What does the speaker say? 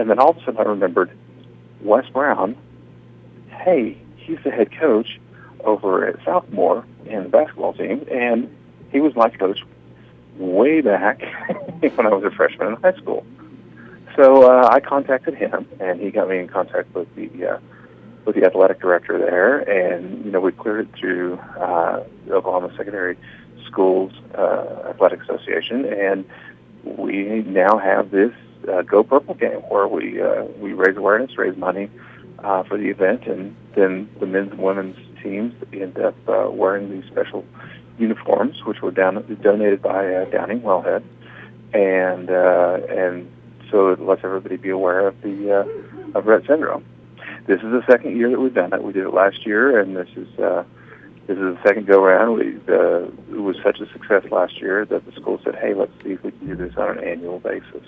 And then all of a sudden I remembered Wes Brown. Hey, he's the head coach over at Southmore in the basketball team, and he was my coach way back when I was a freshman in high school. So I contacted him, and he got me in contact with the athletic director there, and we cleared it through the Oklahoma Secondary Schools Athletic Association, and we now have this Go Purple game where we raise awareness, raise money for the event, and then the men's and women's teams end up wearing these special uniforms, which were donated by Downing Wellhead, and so it lets everybody be aware of Rett syndrome. This is the second year that we've done it. We did it last year, and this is the second go around. It was such a success last year that the school said, "Hey, let's see if we can do this on an annual basis."